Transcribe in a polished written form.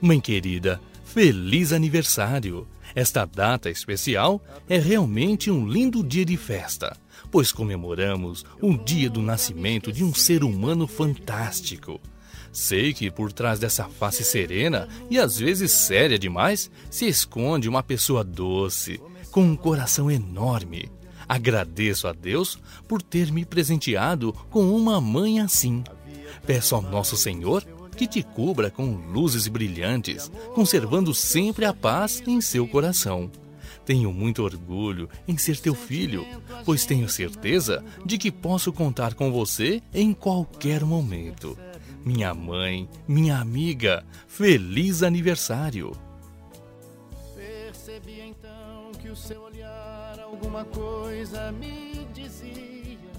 Mãe querida, feliz aniversário! Esta data especial é realmente um lindo dia de festa, pois comemoramos o dia do nascimento de um ser humano fantástico. Sei que por trás dessa face serena e às vezes séria demais, se esconde uma pessoa doce, com um coração enorme. Agradeço a Deus por ter me presenteado com uma mãe assim. Peço ao nosso Senhor que te cubra com luzes brilhantes, conservando sempre a paz em seu coração. Tenho muito orgulho em ser teu filho, pois tenho certeza de que posso contar com você em qualquer momento. Minha mãe, minha amiga, feliz aniversário! Percebi então que o seu olhar alguma coisa me dizia.